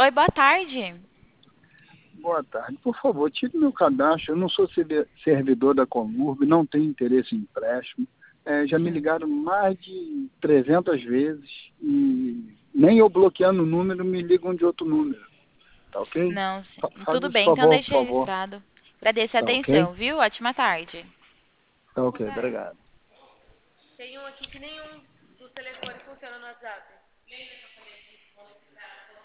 Oi, boa tarde. Boa tarde. Por favor, tire meu cadastro. Eu não sou servidor da Conurb, não tenho interesse em empréstimo. Já me Hum, ligaram mais de 300 vezes e nem eu bloqueando o número me ligam de outro número. Tá ok? Não, Faz tudo esse bem, então favor, deixa por favor. registrado. Agradeço a Tá ok? atenção, viu? Ótima tarde. Tá ok, obrigado. Tem um aqui que nenhum dos telefones funciona no WhatsApp.